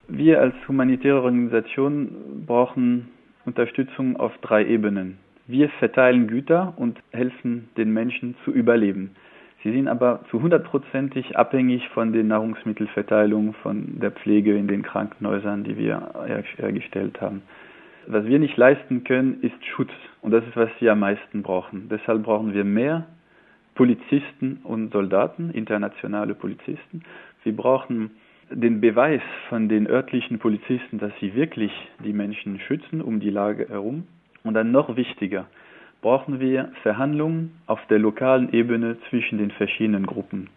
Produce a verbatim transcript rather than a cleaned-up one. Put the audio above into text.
Wir als humanitäre Organisation brauchen Unterstützung auf drei Ebenen. Wir verteilen Güter und helfen den Menschen zu überleben. Sie sind aber zu hundertprozentig abhängig von der Nahrungsmittelverteilung, von der Pflege in den Krankenhäusern, die wir hergestellt haben. Was wir nicht leisten können, ist Schutz. Und das ist, was wir am meisten brauchen. Deshalb brauchen wir mehr Polizisten und Soldaten, internationale Polizisten. Wir brauchen den Beweis von den örtlichen Polizisten, dass sie wirklich die Menschen schützen um die Lage herum. Und dann noch wichtiger, brauchen wir Verhandlungen auf der lokalen Ebene zwischen den verschiedenen Gruppen.